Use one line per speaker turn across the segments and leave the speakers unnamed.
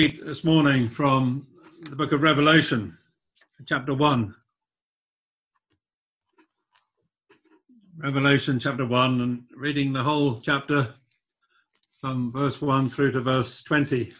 This morning from the book of Revelation, chapter 1. Revelation chapter 1, and reading the whole chapter from verse 1 through to verse 20.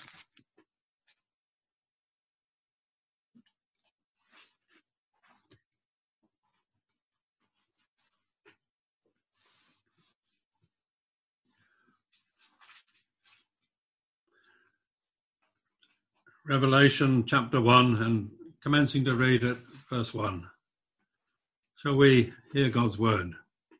Revelation chapter 1, and commencing to read at verse 1. Shall we hear God's word?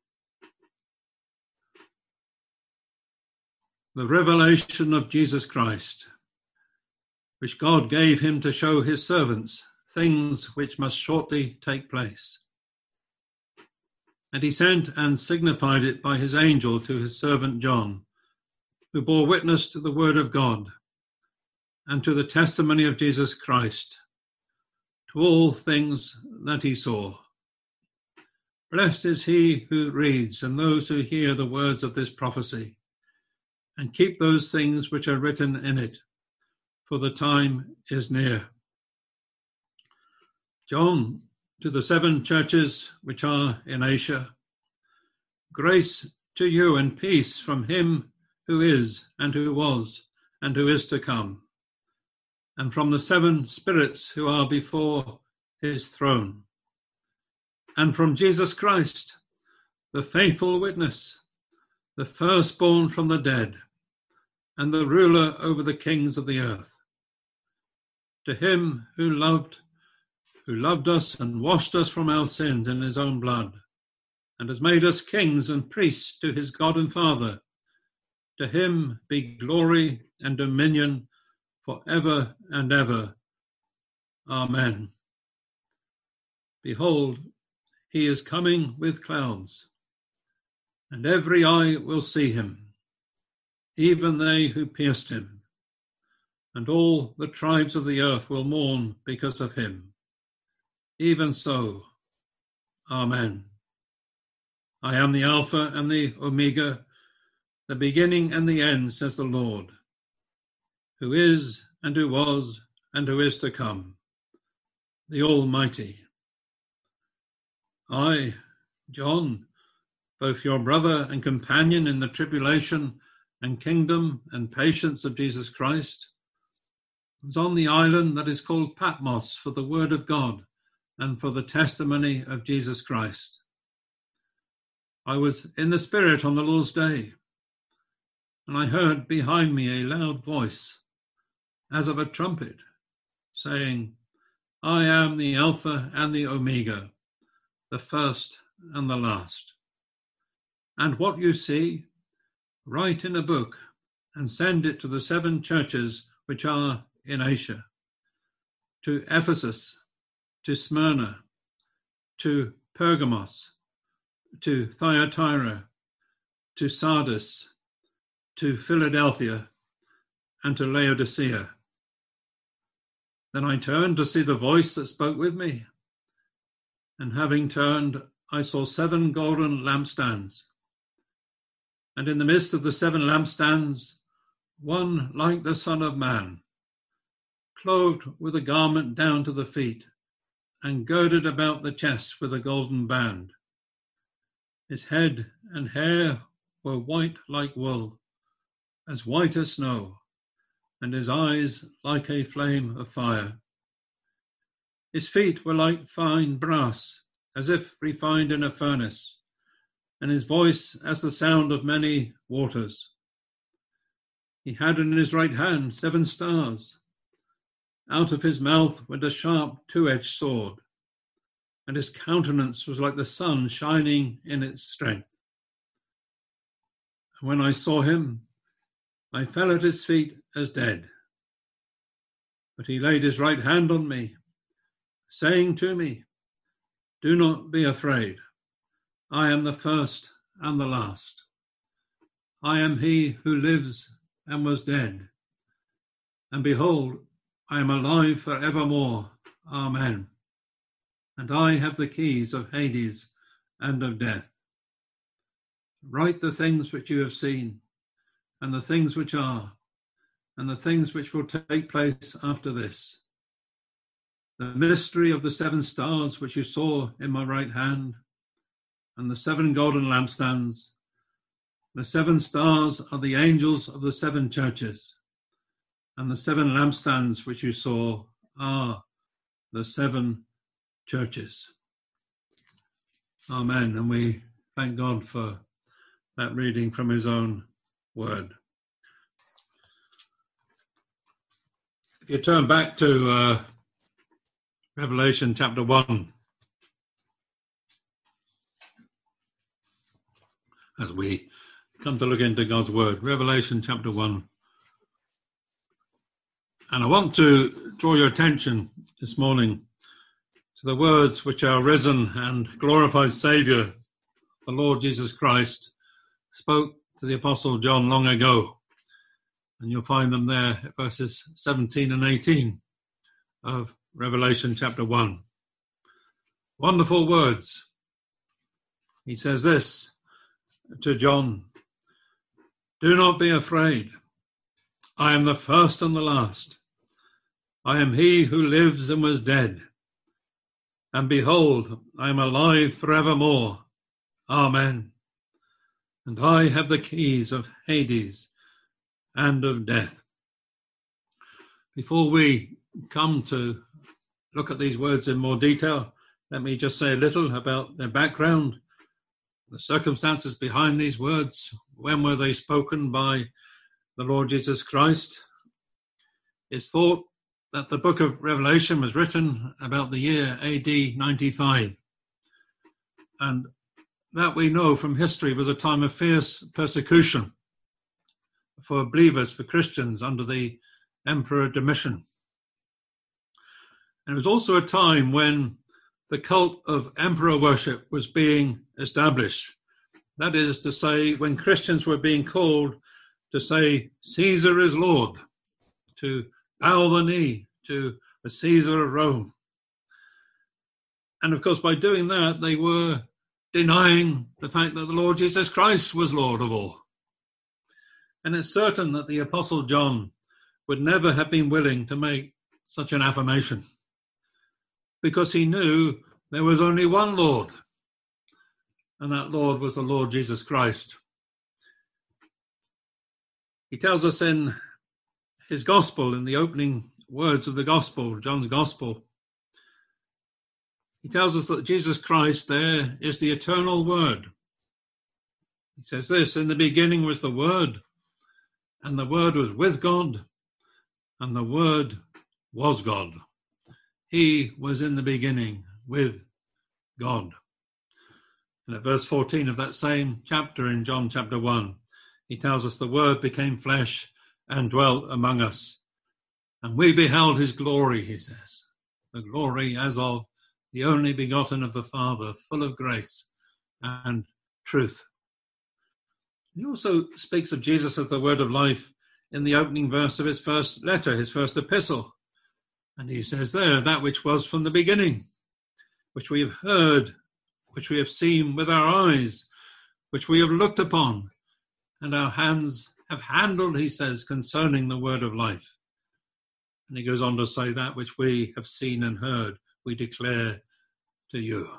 The revelation of Jesus Christ, which God gave him to show his servants things which must shortly take place. And he sent and signified it by his angel to his servant John, who bore witness to the word of God and to the testimony of Jesus Christ, to all things that he saw. Blessed is he who reads and those who hear the words of this prophecy, and keep those things which are written in it, for the time is near. John, to the 7 churches which are in Asia, grace to you and peace from him who is, and who was, and who is to come, and from the 7 spirits who are before his throne, and from Jesus Christ, the faithful witness, the firstborn from the dead, and the ruler over the kings of the earth. To him who loved us and washed us from our sins in his own blood, and has made us kings and priests to his God and Father, to him be glory and dominion for ever and ever. Amen. Behold, he is coming with clouds, and every eye will see him, even they who pierced him, and all the tribes of the earth will mourn because of him. Even so, Amen. I am the Alpha and the Omega, the beginning and the end, says the Lord, who is, and who was, and who is to come, the Almighty. I, John, both your brother and companion in the tribulation and kingdom and patience of Jesus Christ, was on the island that is called Patmos for the word of God and for the testimony of Jesus Christ. I was in the Spirit on the Lord's day, and I heard behind me a loud voice, as of a trumpet, saying, I am the Alpha and the Omega, the first and the last. And what you see, write in a book and send it to the 7 churches which are in Asia, to Ephesus, to Smyrna, to Pergamos, to Thyatira, to Sardis, to Philadelphia, and to Laodicea. Then I turned to see the voice that spoke with me, and having turned, I saw 7 golden lampstands, and in the midst of the 7 lampstands, one like the Son of Man, clothed with a garment down to the feet, and girded about the chest with a golden band. His head and hair were white like wool, as white as snow, and his eyes like a flame of fire. His feet were like fine brass, as if refined in a furnace, and his voice as the sound of many waters. He had in his right hand 7 stars. Out of his mouth went a sharp 2-edged sword, and his countenance was like the sun shining in its strength. And when I saw him, I fell at his feet as dead. But he laid his right hand on me, saying to me, do not be afraid. I am the first and the last. I am he who lives and was dead. And behold, I am alive for evermore. Amen. And I have the keys of Hades and of death. Write the things which you have seen, and the things which are, and the things which will take place after this. The mystery of the 7 stars which you saw in my right hand, and the 7 golden lampstands. The 7 stars are the angels of the 7 churches, and the 7 lampstands which you saw are the 7 churches. Amen. And we thank God for that reading from his own word. If you turn back to Revelation chapter 1, as we come to look into God's word, Revelation chapter 1. And I want to draw your attention this morning to the words which our risen and glorified Saviour, the Lord Jesus Christ, spoke to the Apostle John long ago. And you'll find them there at verses 17 and 18 of Revelation chapter 1. Wonderful words. He says this to John: "Do not be afraid. I am the first and the last. I am he who lives and was dead. And behold, I am alive forevermore. Amen. And I have the keys of Hades and of death." Before we come to look at these words in more detail, let me just say a little about their background, the circumstances behind these words. When were they spoken by the Lord Jesus Christ? It's thought that the book of Revelation was written about the year AD 95. And that we know from history was a time of fierce persecution for believers, for Christians under the Emperor Domitian. And it was also a time when the cult of emperor worship was being established. That is to say, when Christians were being called to say, Caesar is Lord, to bow the knee to the Caesar of Rome. And of course, by doing that, they were denying the fact that the Lord Jesus Christ was Lord of all. And it's certain that the Apostle John would never have been willing to make such an affirmation, because he knew there was only one Lord, and that Lord was the Lord Jesus Christ. He tells us in his gospel, in the opening words of the gospel, John's gospel, he tells us that Jesus Christ there is the eternal word. He says this: "In the beginning was the Word, and the Word was with God, and the Word was God. He was in the beginning with God." And at verse 14 of that same chapter in John chapter 1, he tells us the Word became flesh and dwelt among us. And we beheld his glory, he says, the glory as of the only begotten of the Father, full of grace and truth. He also speaks of Jesus as the word of life in the opening verse of his first letter, his first epistle. And he says there, "That which was from the beginning, which we have heard, which we have seen with our eyes, which we have looked upon, and our hands have handled," he says, "concerning the word of life." And he goes on to say, "That which we have seen and heard, we declare to you."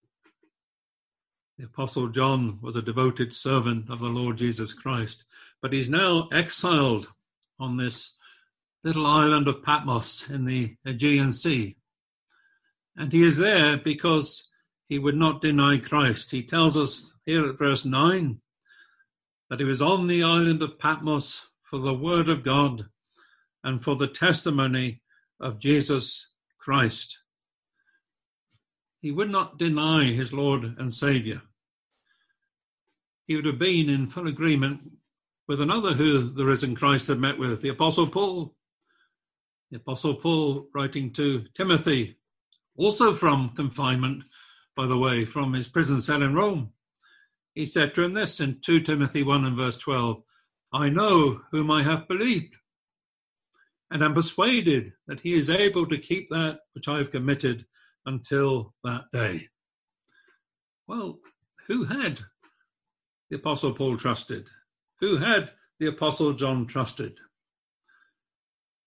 The Apostle John was a devoted servant of the Lord Jesus Christ, but he's now exiled on this little island of Patmos in the Aegean Sea. And he is there because he would not deny Christ. He tells us here at verse 9 that he was on the island of Patmos for the word of God and for the testimony of Jesus Christ. He would not deny his Lord and Saviour. He would have been in full agreement with another who the risen Christ had met with, the Apostle Paul. The Apostle Paul, writing to Timothy, also from confinement, by the way, from his prison cell in Rome, he said to him this in 2 Timothy 1 and verse 12, "I know whom I have believed, and am persuaded that he is able to keep that which I have committed until that day." Well, who had the Apostle Paul trusted? Who had the Apostle John trusted?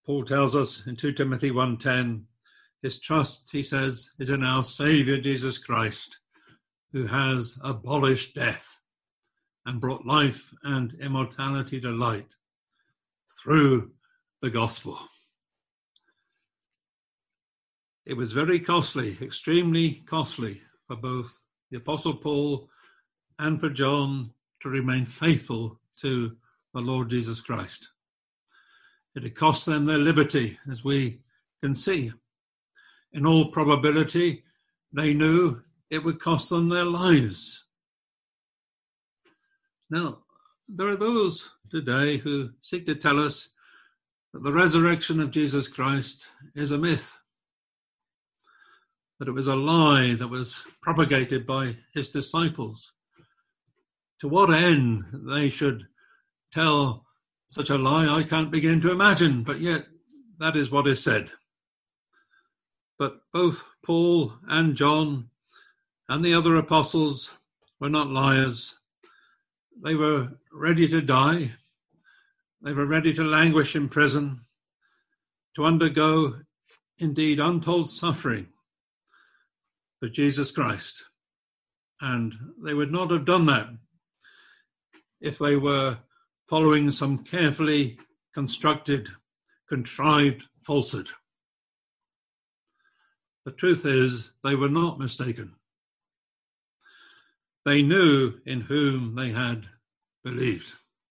Paul tells us in 2 Timothy 1:10, his trust, he says, is in our Saviour Jesus Christ, who has abolished death and brought life and immortality to light through the gospel. It was very costly, extremely costly for both the Apostle Paul and for John to remain faithful to the Lord Jesus Christ. It had cost them their liberty, as we can see. In all probability, they knew it would cost them their lives. Now, there are those today who seek to tell us that the resurrection of Jesus Christ is a myth, that it was a lie that was propagated by his disciples. To what end they should tell such a lie, I can't begin to imagine, but yet that is what is said. But both Paul and John and the other apostles were not liars. They were ready to die. They were ready to languish in prison, to undergo, indeed, untold suffering for Jesus Christ. And they would not have done that if they were following some carefully constructed, contrived falsehood. The truth is, they were not mistaken. They knew in whom they had believed.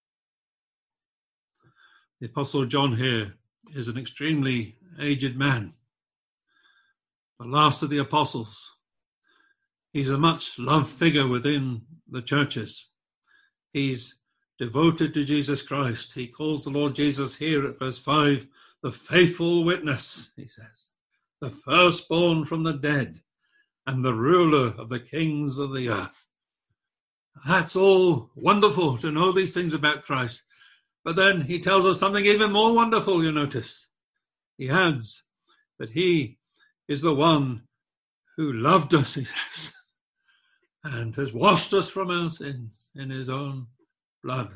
The Apostle John here is an extremely aged man, the last of the apostles. He's a much loved figure within the churches. He's devoted to Jesus Christ. He calls the Lord Jesus here at verse 5, the faithful witness, he says, the firstborn from the dead and the ruler of the kings of the earth. That's all wonderful to know these things about Christ. But then he tells us something even more wonderful, you notice. He adds that he is the one who loved us, he says, and has washed us from our sins in his own blood.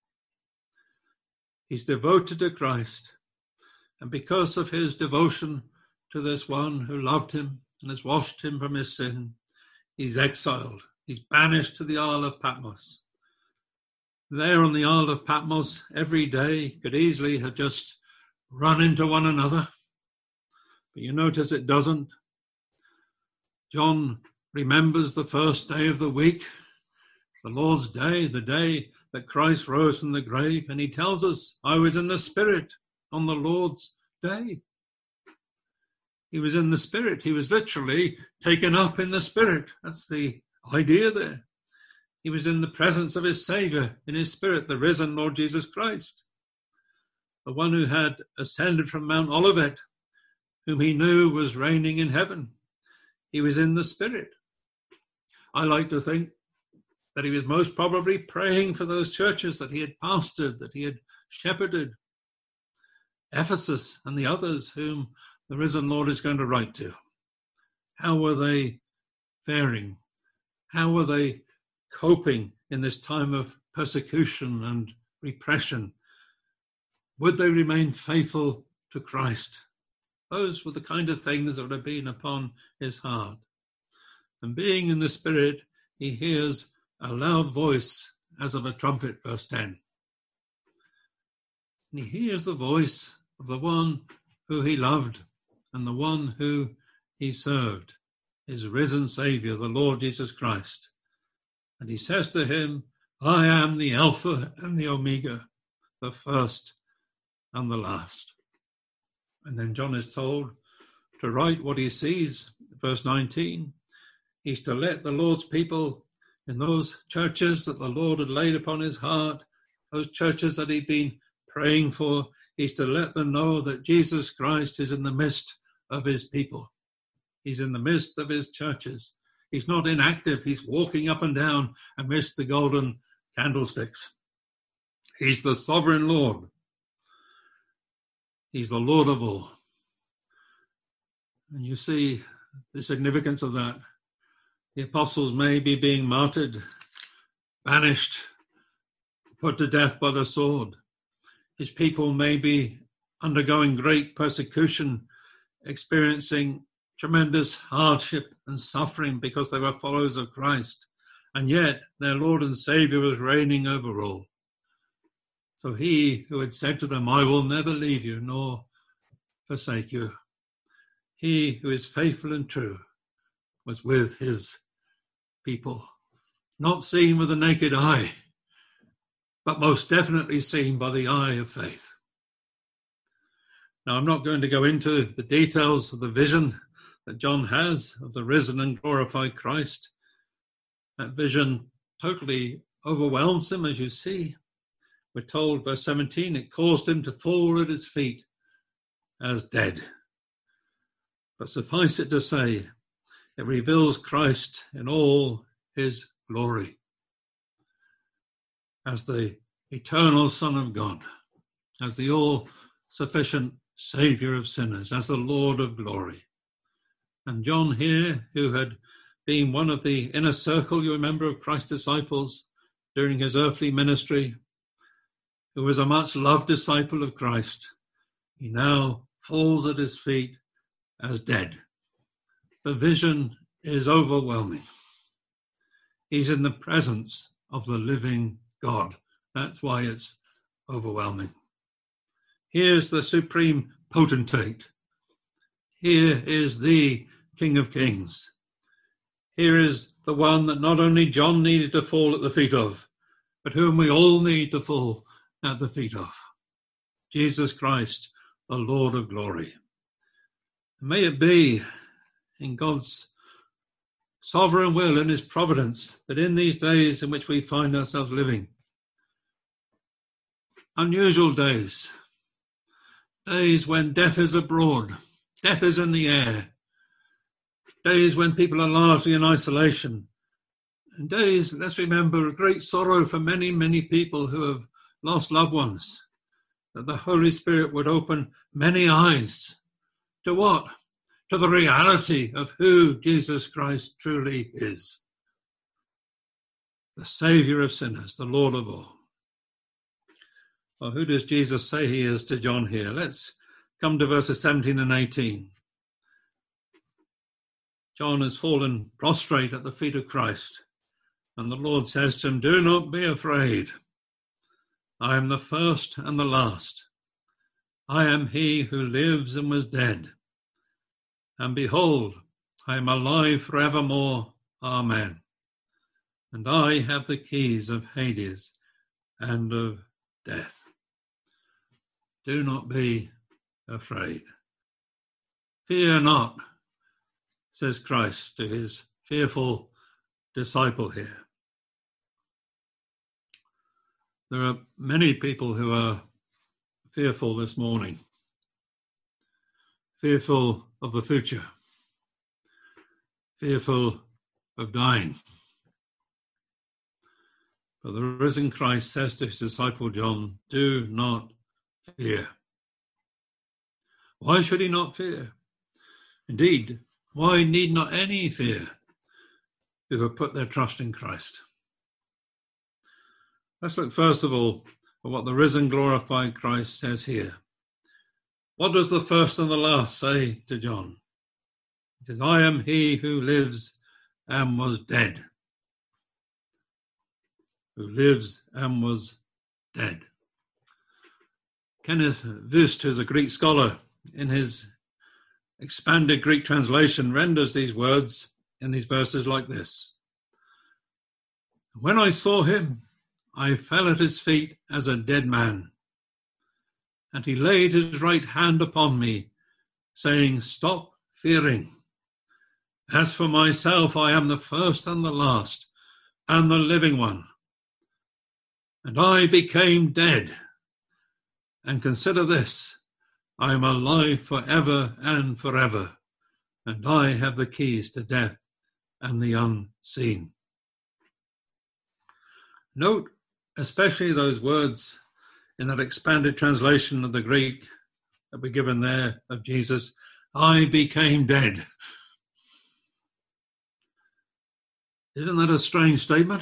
He's devoted to Christ. And because of his devotion to this one who loved him and has washed him from his sin, he's exiled. He's banished to the Isle of Patmos. There on the Isle of Patmos, every day could easily have just run into one another. But you notice it doesn't. John remembers the first day of the week, the Lord's day, the day that Christ rose from the grave, and he tells us, I was in the Spirit on the Lord's day. He was in the Spirit. He was literally taken up in the Spirit. That's the idea there. He was in the presence of his Saviour, in his Spirit, the risen Lord Jesus Christ, the one who had ascended from Mount Olivet, whom he knew was reigning in heaven. He was in the Spirit. I like to think that he was most probably praying for those churches that he had pastored, that he had shepherded, Ephesus and the others whom the risen Lord is going to write to. How were they faring? How were they coping in this time of persecution and repression? Would they remain faithful to Christ? Those were the kind of things that would have been upon his heart. And being in the Spirit, he hears a loud voice as of a trumpet, verse 10. And he hears the voice of the one who he loved and the one who he served, his risen Saviour, the Lord Jesus Christ. And he says to him, I am the Alpha and the Omega, the first and the last. And then John is told to write what he sees, verse 19. He's to let the Lord's people in those churches that the Lord had laid upon his heart, those churches that he'd been praying for, he's to let them know that Jesus Christ is in the midst of his people. He's in the midst of his churches. He's not inactive. He's walking up and down amidst the golden candlesticks. He's the sovereign Lord. He's the Lord of all. And you see the significance of that. The apostles may be being martyred, banished, put to death by the sword. His people may be undergoing great persecution, experiencing tremendous hardship and suffering because they were followers of Christ. And yet their Lord and Saviour was reigning over all. So he who had said to them, I will never leave you nor forsake you, he who is faithful and true was with his people, not seen with the naked eye, but most definitely seen by the eye of faith. Now, I'm not going to go into the details of the vision that John has of the risen and glorified Christ. That vision totally overwhelms him, as you see. We're told, verse 17, it caused him to fall at his feet as dead. But suffice it to say, it reveals Christ in all his glory as the eternal Son of God, as the all-sufficient Saviour of sinners, as the Lord of glory. And John here, who had been one of the inner circle, you remember, of Christ's disciples during his earthly ministry, who was a much loved disciple of Christ, he now falls at his feet as dead. The vision is overwhelming. He's in the presence of the living God. That's why it's overwhelming. Here's the supreme potentate. Here is the King of Kings. Here is the one that not only John needed to fall at the feet of, but whom we all need to fall at the feet of. Jesus Christ, the Lord of glory. May it be in God's sovereign will and his providence that in these days in which we find ourselves living, unusual days, days when death is abroad, death is in the air, days when people are largely in isolation, and days, let's remember, of great sorrow for many, many people who have lost loved ones, that the Holy Spirit would open many eyes to what? To the reality of who Jesus Christ truly is. The Saviour of sinners, the Lord of all. Well, who does Jesus say he is to John here? Let's come to verses 17 and 18. John has fallen prostrate at the feet of Christ, and the Lord says to him, do not be afraid. I am the first and the last. I am he who lives and was dead. And behold, I am alive forevermore. Amen. And I have the keys of Hades and of death. Do not be afraid. Fear not, says Christ to his fearful disciple here. There are many people who are fearful this morning, fearful of the future, fearful of dying. But the risen Christ says to his disciple John, do not fear. Why should he not fear? Indeed, why need not any fear who have put their trust in Christ? Let's look first of all at what the risen, glorified Christ says here. What does the first and the last say to John? It says, I am he who lives and was dead. Who lives and was dead. Kenneth Wüst, who's a Greek scholar, in his expanded Greek translation, renders these words in these verses like this. When I saw him, I fell at his feet as a dead man. And he laid his right hand upon me, saying, stop fearing. As for myself, I am the first and the last, and the living one. And I became dead. And consider this, I am alive forever and forever, and I have the keys to death and the unseen. Note especially those words in that expanded translation of the Greek that we're given there of Jesus, I became dead. Isn't that a strange statement?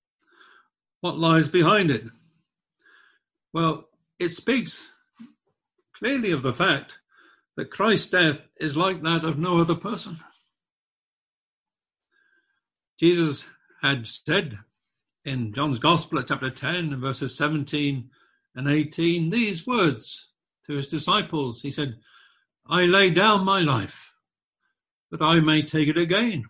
What lies behind it? Well, it speaks clearly of the fact that Christ's death is like that of no other person. Jesus had said in John's Gospel at chapter 10 and verses 17 and 18 these words to his disciples. He said, "I lay down my life that I may take it again.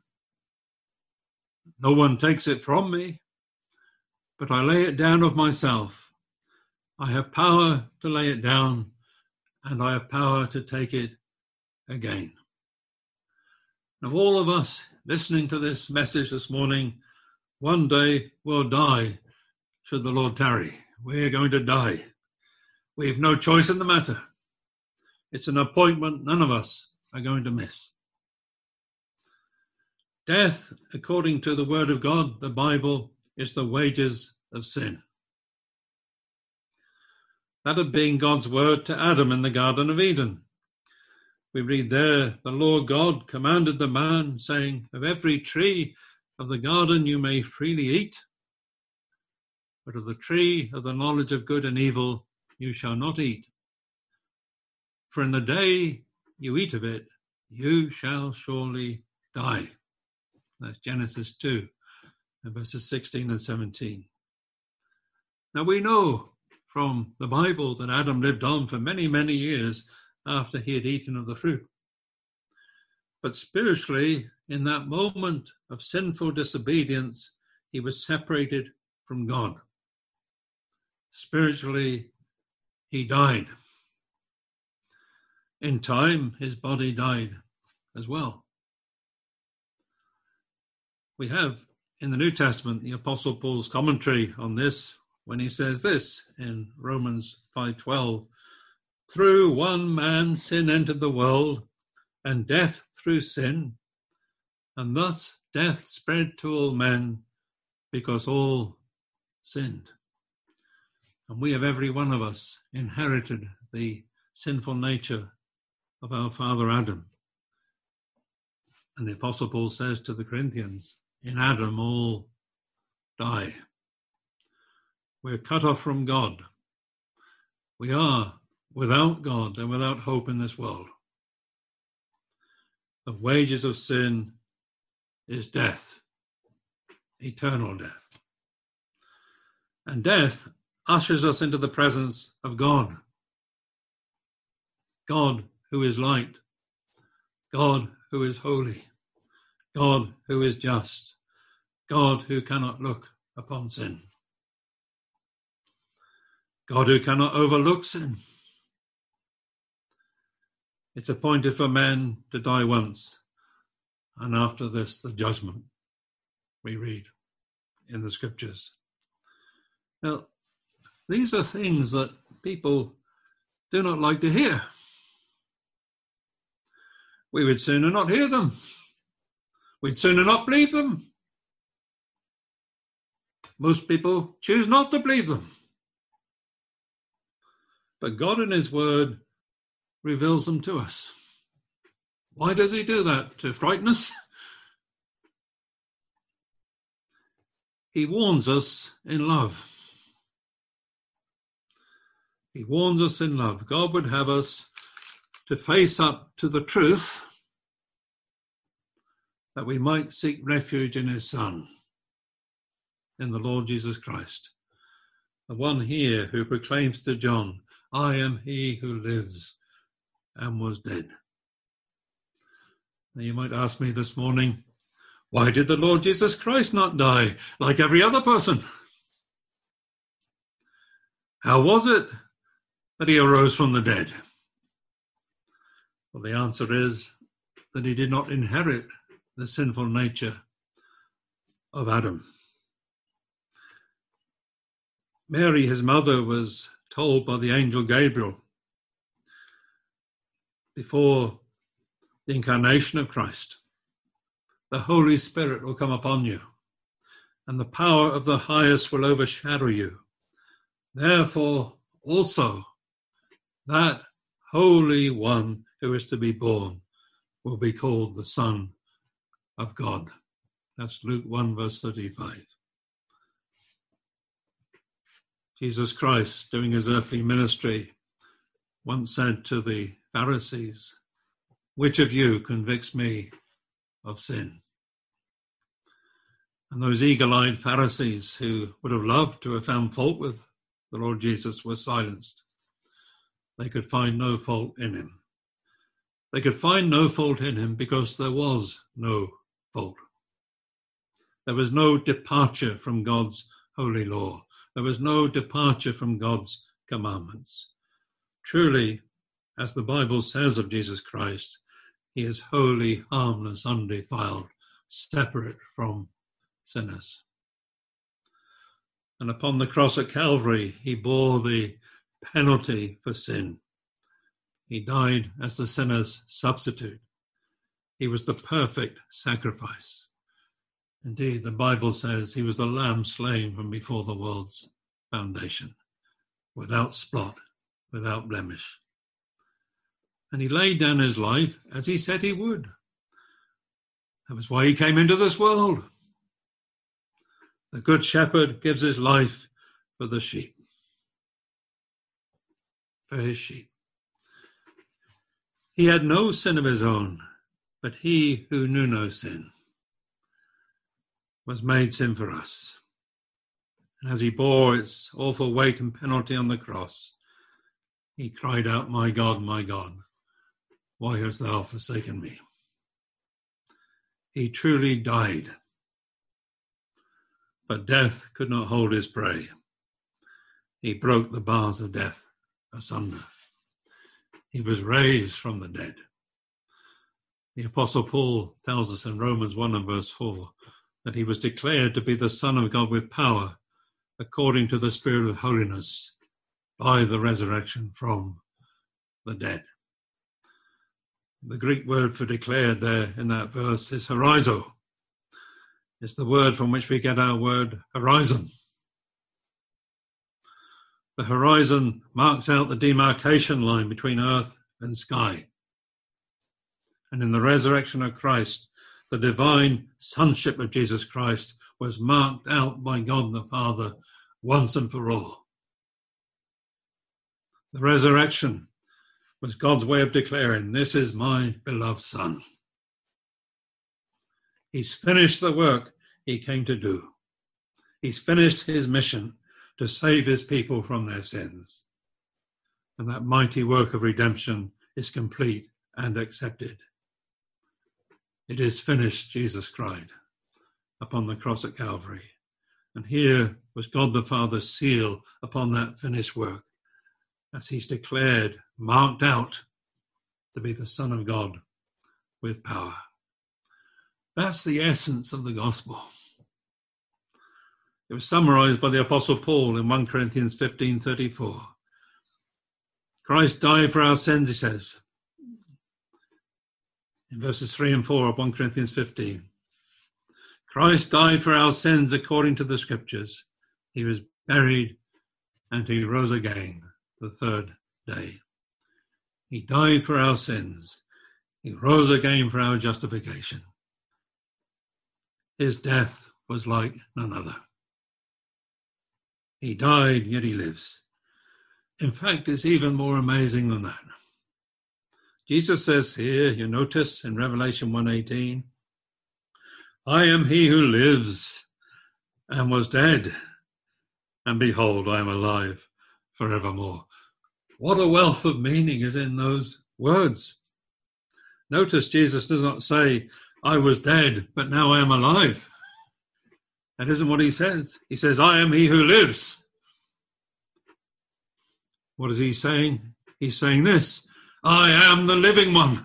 No one takes it from me, but I lay it down of myself. I have power to lay it down, and I have power to take it again." Now, all of us listening to this message this morning, one day will die should the Lord tarry. We're going to die. We have no choice in the matter. It's an appointment none of us are going to miss. Death, according to the word of God, the Bible, is the wages of sin. That had been God's word to Adam in the Garden of Eden. We read there, the Lord God commanded the man, saying, "Of every tree of the garden you may freely eat, but of the tree of the knowledge of good and evil you shall not eat. For in the day you eat of it, you shall surely die." That's Genesis 2, and verses 16 and 17. Now we know from the Bible that Adam lived on for many, many years after he had eaten of the fruit. But spiritually, in that moment of sinful disobedience, he was separated from God. Spiritually, he died. In time, his body died as well. We have in the New Testament the Apostle Paul's commentary on this when he says this in Romans 5:12, "Through one man sin entered the world, and death through sin, and thus death spread to all men because all sinned." And we have, every one of us, inherited the sinful nature of our father Adam. And the Apostle Paul says to the Corinthians, in Adam all die. We're cut off from God. We are without God and without hope in this world. The wages of sin is death, eternal death. And death ushers us into the presence of God. God who is light, God who is holy, God who is just, God who cannot look upon sin, God who cannot overlook sin. It's appointed for men to die once, and after this, the judgment, we read in the scriptures. Now, these are things that people do not like to hear. We would sooner not hear them. We'd sooner not believe them. Most people choose not to believe them. But God in his word reveals them to us. Why does he do that? To frighten us? He warns us in love. He warns us in love. God would have us to face up to the truth that we might seek refuge in his Son, in the Lord Jesus Christ, the one here who proclaims to John, "I am he who lives and was dead." Now you might ask me this morning, why did the Lord Jesus Christ not die like every other person? How was it that he arose from the dead? Well, the answer is that he did not inherit the sinful nature of Adam. Mary, his mother, was told by the angel Gabriel before the incarnation of Christ, the Holy Spirit will come upon you, and the power of the highest will overshadow you. Therefore, also, that Holy One who is to be born will be called the Son of God. That's Luke 1, verse 35. Jesus Christ, doing his earthly ministry, once said to the Pharisees, "Which of you convicts me of sin?" And those eagle-eyed Pharisees who would have loved to have found fault with the Lord Jesus were silenced. They could find no fault in him. They could find no fault in him because there was no fault. There was no departure from God's holy law. There was no departure from God's commandments. Truly, as the Bible says of Jesus Christ, he is holy, harmless, undefiled, separate from sinners. And upon the cross at Calvary, he bore the penalty for sin. He died as the sinner's substitute. He was the perfect sacrifice. Indeed, the Bible says he was the lamb slain from before the world's foundation, without spot, without blemish. And he laid down his life as he said he would. That was why he came into this world. The good shepherd gives his life for the sheep, for his sheep. He had no sin of his own, but he who knew no sin was made sin for us. And as he bore its awful weight and penalty on the cross, he cried out, my God, why hast thou forsaken me?" He truly died, but death could not hold his prey. He broke the bars of death asunder. He was raised from the dead. The Apostle Paul tells us in Romans 1 and verse 4 that he was declared to be the Son of God with power, according to the Spirit of holiness, by the resurrection from the dead. The Greek word for declared there in that verse is horizo. It's the word from which we get our word horizon. The horizon marks out the demarcation line between earth and sky. And in the resurrection of Christ, the divine sonship of Jesus Christ was marked out by God the Father once and for all. The resurrection was God's way of declaring, this is my beloved Son. He's finished the work he came to do. He's finished his mission to save his people from their sins. And that mighty work of redemption is complete and accepted. It is finished, Jesus cried upon the cross at Calvary. And here was God the Father's seal upon that finished work, as he's declared, marked out to be the Son of God with power. That's the essence of the gospel. It was summarized by the Apostle Paul in 1 Corinthians 15:34. Christ died for our sins, he says, in verses 3 and 4 of 1 Corinthians 15. Christ died for our sins according to the scriptures. He was buried and he rose again the third day. He died for our sins. He rose again for our justification. His death was like none other. He died, yet he lives. In fact, it's even more amazing than that. Jesus says here, you notice in Revelation 1:18, I am he who lives and was dead, and behold, I am alive forevermore. What a wealth of meaning is in those words. Notice Jesus does not say, I was dead, but now I am alive. That isn't what he says. He says, I am he who lives. What is he saying? He's saying this, I am the living one.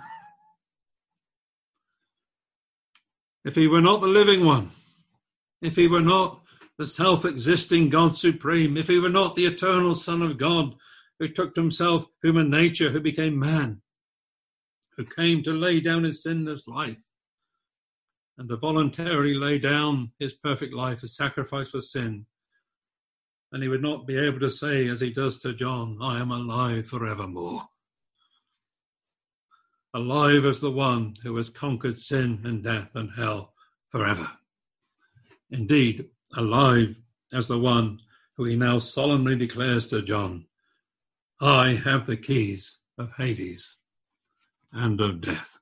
If he were not the living one, if he were not the self-existing God supreme, if he were not the eternal Son of God who took to himself human nature, who became man, who came to lay down his sinless life and to voluntarily lay down his perfect life as sacrifice for sin, then he would not be able to say, as he does to John, I am alive forevermore. Alive as the one who has conquered sin and death and hell forever. Indeed, alive as the one who he now solemnly declares to John, I have the keys of Hades and of death.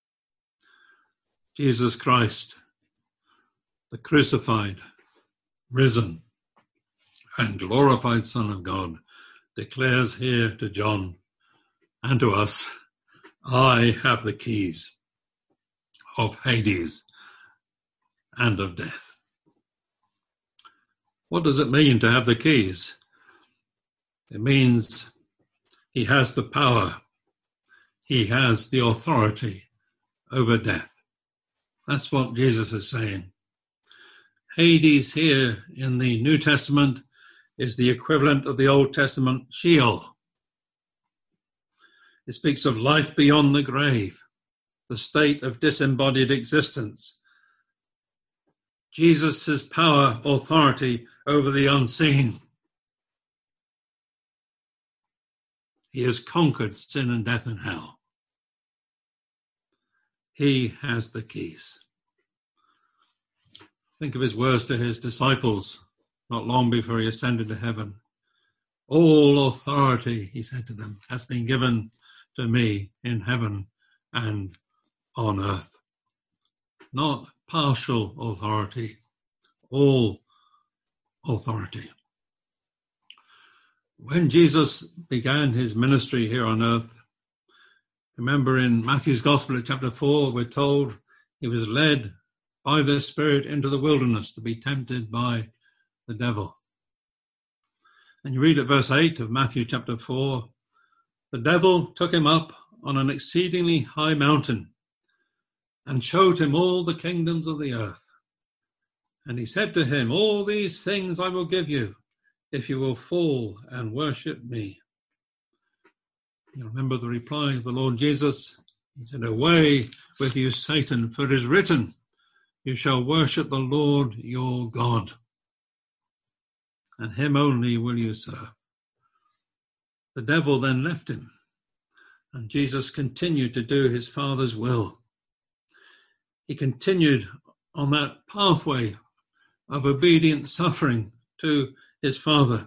Jesus Christ, the crucified, risen, and glorified Son of God, declares here to John and to us, I have the keys of Hades and of death. What does it mean to have the keys? It means he has the power. He has the authority over death. That's what Jesus is saying. Hades here in the New Testament is the equivalent of the Old Testament Sheol. It speaks of life beyond the grave, the state of disembodied existence. Jesus' power, authority over the unseen. He has conquered sin and death and hell. He has the keys. Think of his words to his disciples not long before he ascended to heaven. All authority, he said to them, has been given to me in heaven and on earth. Not partial authority, all authority. When Jesus began his ministry here on earth, remember in Matthew's Gospel at chapter 4, we're told he was led by the Spirit into the wilderness to be tempted by the devil. And you read at verse 8 of Matthew chapter 4, the devil took him up on an exceedingly high mountain and showed him all the kingdoms of the earth. And he said to him, all these things I will give you if you will fall and worship me. You remember the reply of the Lord Jesus. He said, away with you, Satan, for it is written, you shall worship the Lord your God, and him only will you serve. The devil then left him, and Jesus continued to do his Father's will. He continued on that pathway of obedient suffering to his Father.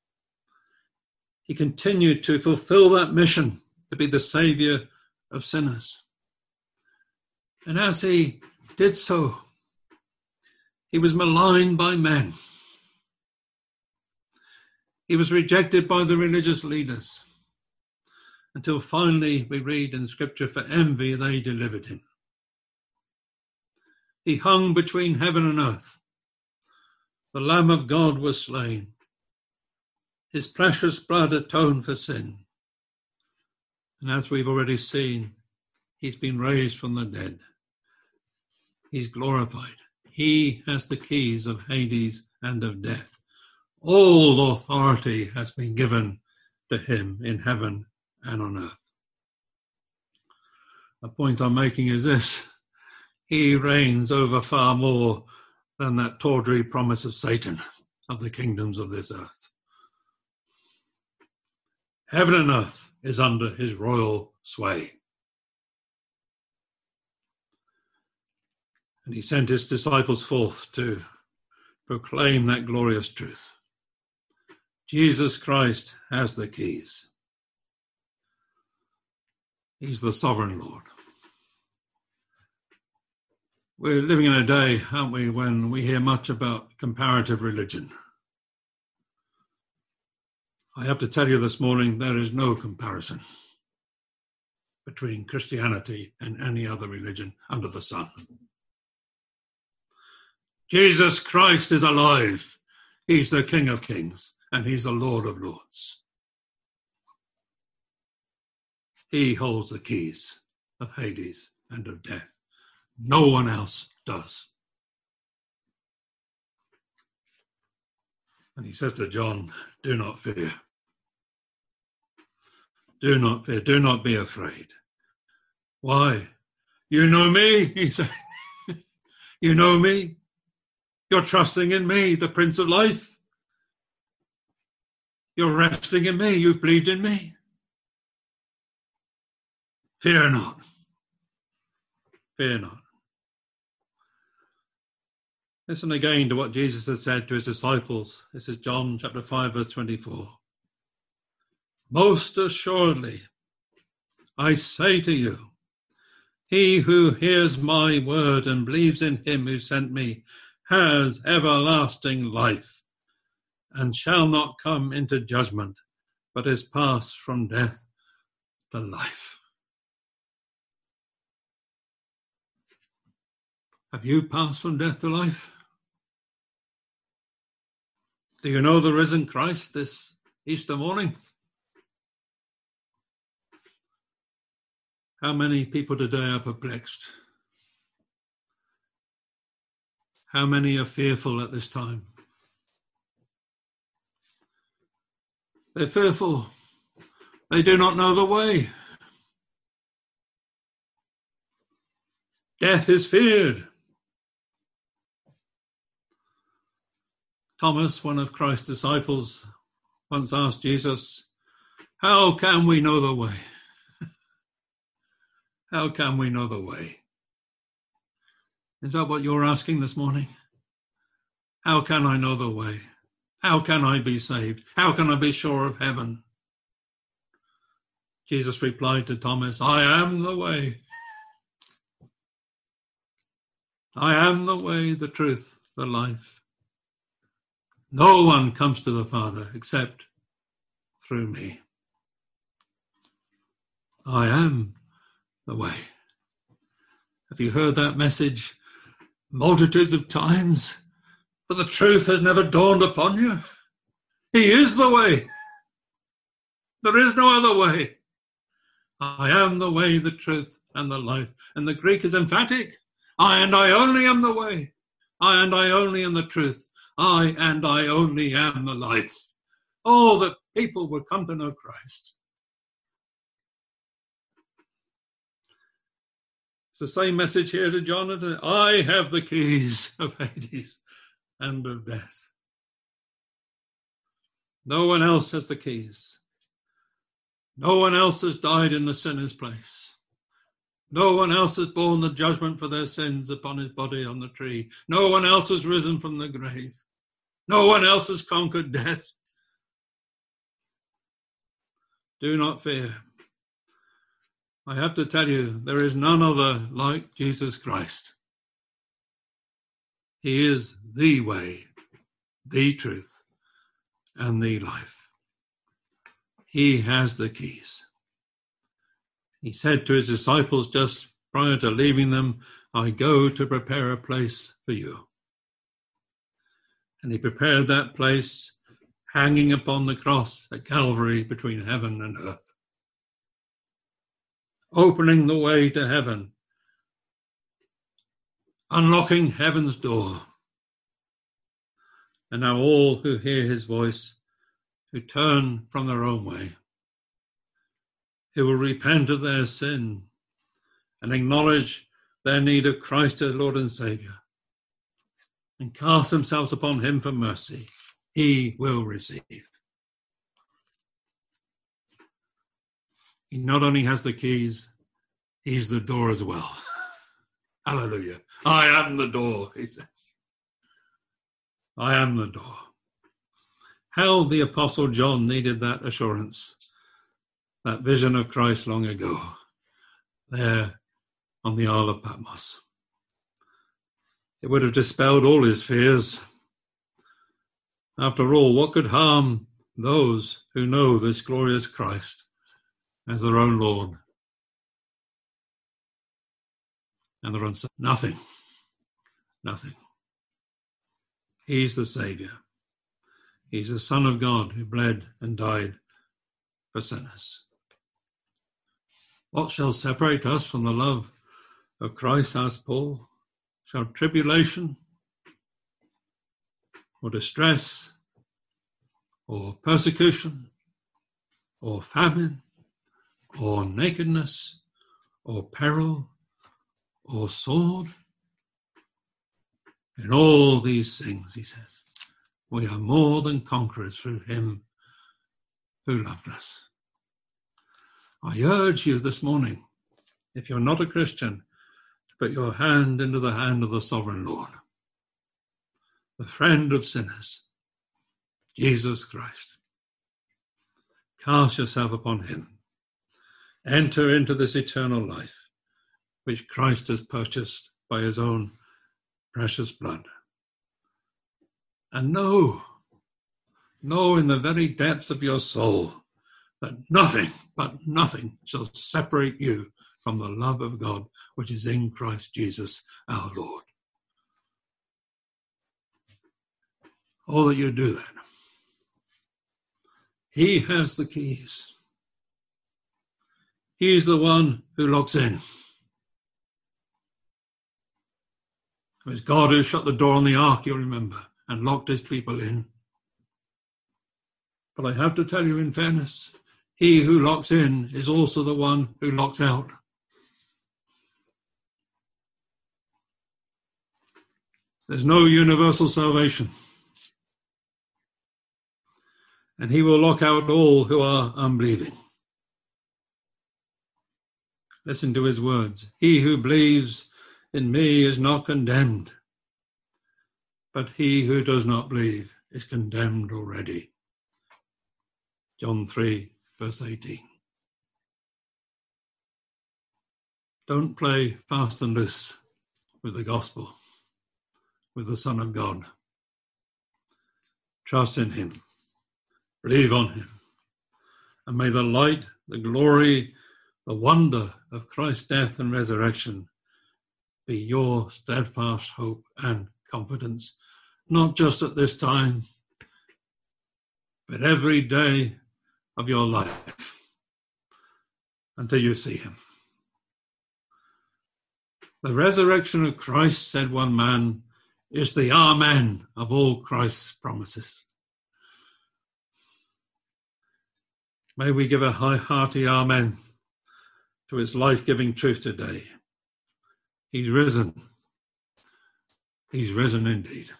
He continued to fulfill that mission to be the Saviour of sinners. And as he did so, he was maligned by men. He was rejected by the religious leaders, until finally we read in Scripture, for envy they delivered him. He hung between heaven and earth. The Lamb of God was slain. His precious blood atoned for sin. And as we've already seen, he's been raised from the dead. He's glorified. He has the keys of Hades and of death. All authority has been given to him in heaven and on earth. The point I'm making is this. He reigns over far more than that tawdry promise of Satan of the kingdoms of this earth. Heaven and earth is under his royal sway. And he sent his disciples forth to proclaim that glorious truth. Jesus Christ has the keys. He's the sovereign Lord. We're living in a day, aren't we, when we hear much about comparative religion. I have to tell you this morning, there is no comparison between Christianity and any other religion under the sun. Jesus Christ is alive. He's the King of Kings and he's the Lord of Lords. He holds the keys of Hades and of death. No one else does. And he says to John, do not fear. Do not fear. Do not be afraid. Why? You know me, he said. You know me. You're trusting in me, the Prince of Life. You're resting in me. You've believed in me. Fear not. Fear not. Listen again to what Jesus has said to his disciples. This is John chapter 5, verse 24. Most assuredly, I say to you, he who hears my word and believes in him who sent me has everlasting life and shall not come into judgment, but is passed from death to life. Have you passed from death to life? Do you know the risen Christ this Easter morning? How many people today are perplexed? How many are fearful at this time? They're fearful. They do not know the way. Death is feared. Thomas, one of Christ's disciples, once asked Jesus, "How can we know the way? How can we know the way?" Is that what you're asking this morning? How can I know the way? How can I be saved? How can I be sure of heaven? Jesus replied to Thomas, "I am the way. I am the way, the truth, the life. No one comes to the Father except through me. I am the way." Have you heard that message multitudes of times? But the truth has never dawned upon you. He is the way. There is no other way. I am the way, the truth, and the life. And the Greek is emphatic. I and I only am the way. I and I only am the truth. I and I only am the life. Oh, that people would come to know Christ. It's the same message here to John. I have the keys of Hades and of death. No one else has the keys. No one else has died in the sinner's place. No one else has borne the judgment for their sins upon his body on the tree. No one else has risen from the grave. No one else has conquered death. Do not fear. I have to tell you, there is none other like Jesus Christ. He is the way, the truth, and the life. He has the keys. He said to his disciples just prior to leaving them, "I go to prepare a place for you." And he prepared that place hanging upon the cross at Calvary between heaven and earth, opening the way to heaven, unlocking heaven's door. And now all who hear his voice, who turn from their own way, who will repent of their sin and acknowledge their need of Christ as Lord and Saviour, and cast themselves upon him for mercy, he will receive. He not only has the keys, he's the door as well. Hallelujah. I am the door, he says. I am the door. How the Apostle John needed that assurance, that vision of Christ long ago, there on the Isle of Patmos. It would have dispelled all his fears. After all, what could harm those who know this glorious Christ as their own Lord and their own Son? Nothing. Nothing. He's the Saviour. He's the Son of God who bled and died for sinners. What shall separate us from the love of Christ, asked Paul? Shall tribulation or distress or persecution or famine or nakedness or peril or sword? In all these things, he says, we are more than conquerors through him who loved us. I urge you this morning, if you're not a Christian, to put your hand into the hand of the sovereign Lord, the friend of sinners, Jesus Christ. Cast yourself upon him. Enter into this eternal life, which Christ has purchased by his own precious blood. And know in the very depths of your soul that nothing shall separate you from the love of God, which is in Christ Jesus our Lord. All that you do then, he has the keys. He's the one who locks in. It was God who shut the door on the ark, you'll remember, and locked his people in. But I have to tell you in fairness, he who locks in is also the one who locks out. There's no universal salvation. And he will lock out all who are unbelieving. Listen to his words. He who believes in me is not condemned, but he who does not believe is condemned already. John 3, verse 18. Don't play fast and loose with the gospel, with the Son of God. Trust in him. Believe on him. And may the light, the glory, the wonder of Christ's death and resurrection be your steadfast hope and confidence, not just at this time, but every day of your life until you see him. The resurrection of Christ, said one man, is the amen of all Christ's promises. May we give a hearty amen to his life-giving truth today. He's risen. He's risen indeed.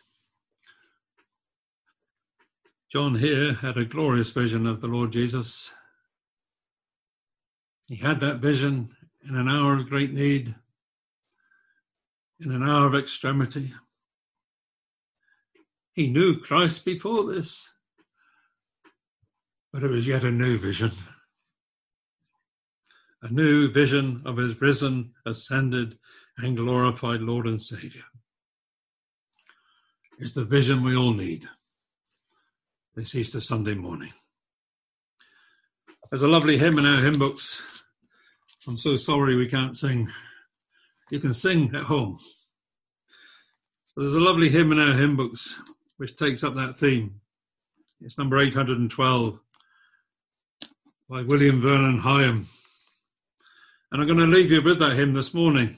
John here had a glorious vision of the Lord Jesus. He had that vision in an hour of great need, in an hour of extremity. He knew Christ before this, but it was yet a new vision. A new vision of his risen, ascended, and glorified Lord and Saviour. It's the vision we all need this Easter Sunday morning. There's a lovely hymn in our hymn books. I'm so sorry we can't sing. You can sing at home. But there's a lovely hymn in our hymn books which takes up that theme. It's number 812 by William Vernon Hyam. And I'm going to leave you with that hymn this morning.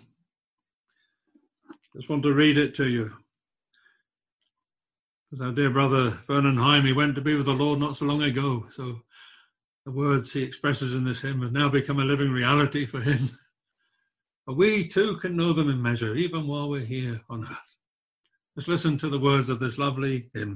Just want to read it to you. Because our dear brother Vernon Hyam, he went to be with the Lord not so long ago. So the words he expresses in this hymn have now become a living reality for him. But we too can know them in measure, even while we're here on earth. Let's listen to the words of this lovely hymn.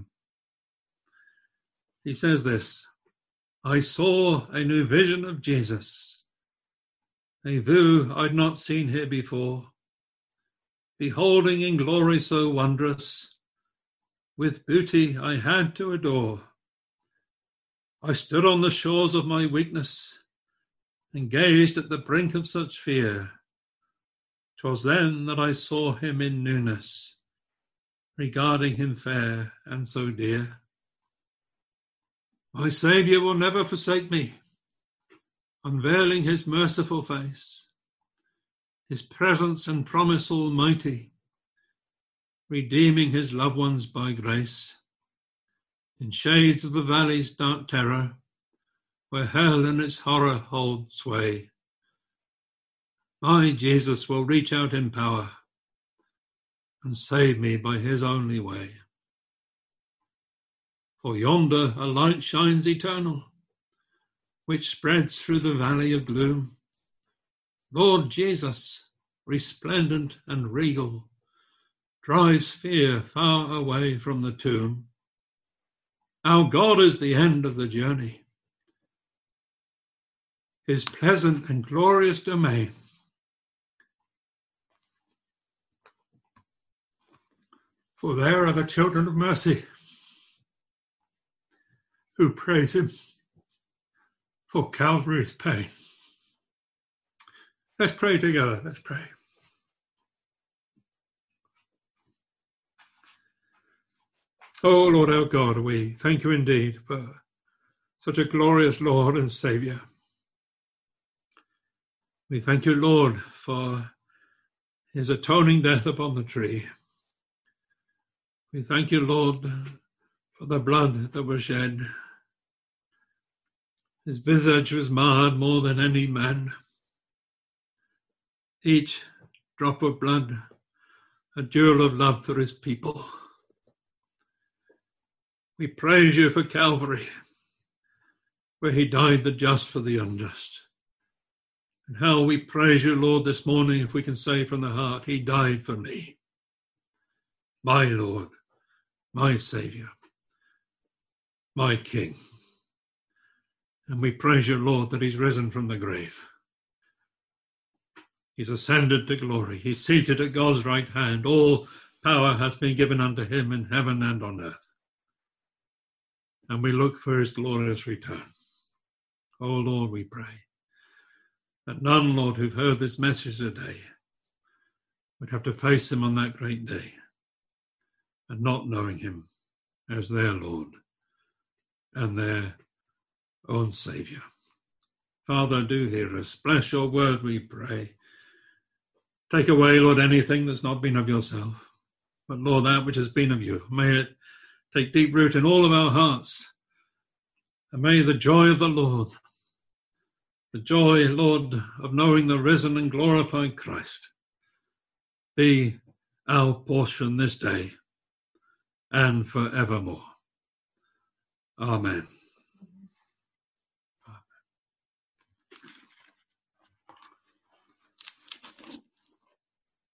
He says this: I saw a new vision of Jesus, a view I'd not seen here before, beholding in glory so wondrous, with beauty I had to adore. I stood on the shores of my weakness and gazed at the brink of such fear. 'Twas then that I saw him in newness, regarding him fair and so dear. My Saviour will never forsake me, unveiling his merciful face, his presence and promise almighty, redeeming his loved ones by grace. In shades of the valley's dark terror, where hell and its horror hold sway, my Jesus will reach out in power and save me by his only way. For yonder a light shines eternal, which spreads through the valley of gloom. Lord Jesus, resplendent and regal, drives fear far away from the tomb. Our God is the end of the journey, his pleasant and glorious domain. For there are the children of mercy who praise him for Calvary's pain. Let's pray together. Let's pray. Oh, Lord our God, we thank you indeed for such a glorious Lord and Saviour. We thank you, Lord, for his atoning death upon the tree. We thank you, Lord, for the blood that was shed. His visage was marred more than any man. Each drop of blood, a jewel of love for his people. We praise you for Calvary, where he died the just for the unjust. And how we praise you, Lord, this morning, if we can say from the heart, he died for me. My Lord, my Saviour, my King. And we praise you, Lord, that he's risen from the grave. He's ascended to glory. He's seated at God's right hand. All power has been given unto him in heaven and on earth. And we look for his glorious return. Oh, Lord, we pray that none, Lord, who've heard this message today would have to face him on that great day and not knowing him as their Lord and their own Saviour. Father, do hear us. Bless your word, we pray. Take away, Lord, anything that's not been of yourself. But, Lord, that which has been of you, may it take deep root in all of our hearts. And may the joy of the Lord, the joy, Lord, of knowing the risen and glorified Christ, be our portion this day and forevermore. Amen.